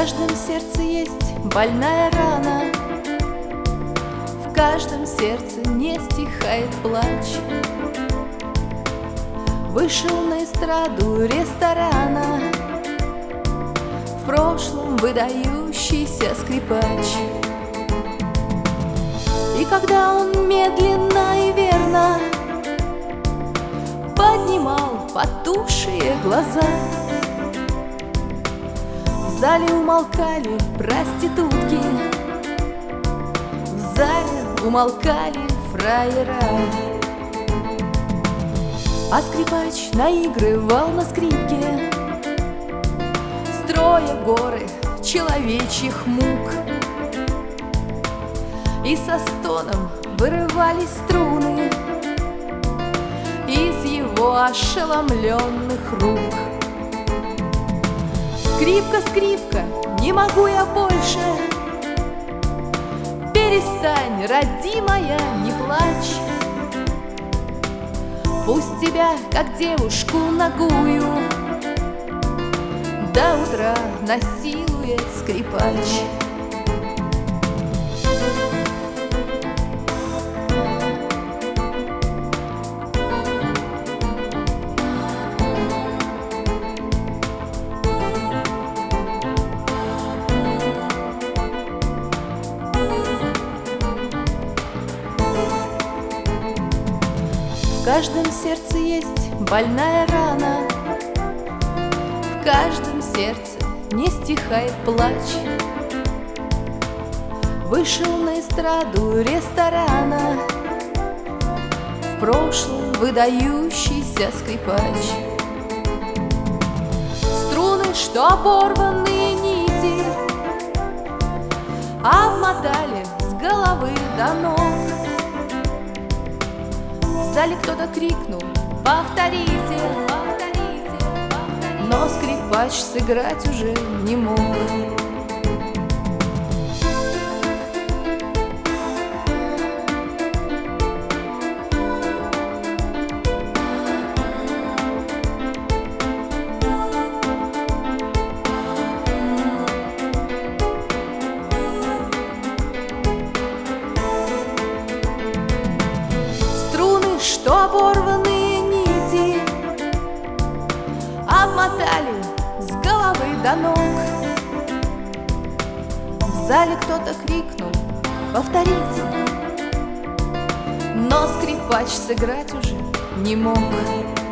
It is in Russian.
каждом сердце есть больная рана, в каждом сердце не стихает плач. Вышел на эстраду ресторана в прошлом выдающийся скрипач. И когда он медленно и верно поднимал потухшие глаза, в зале умолкали проститутки, в зале умолкали фраера. А скрипач наигрывал на скрипке, строя горы человечьих мук. И со стоном вырывались струны из его ошеломленных рук. Скрипка, скрипка, не могу я больше, перестань, родимая, не плачь. Пусть тебя, как девушку нагую, до утра насилует скрипач. В каждом сердце есть больная рана, в каждом сердце не стихает плач. Вышел на эстраду ресторана в прошлом выдающийся скрипач. Струны, что оборванные нити, обмотали с головы до ног. В зале кто-то крикнул: повторите, повторите, повторите. Но скрипач сыграть уже не мог. Что оборванные нити обмотали с головы до ног. В зале кто-то крикнул: повторите. Но скрипач сыграть уже не мог.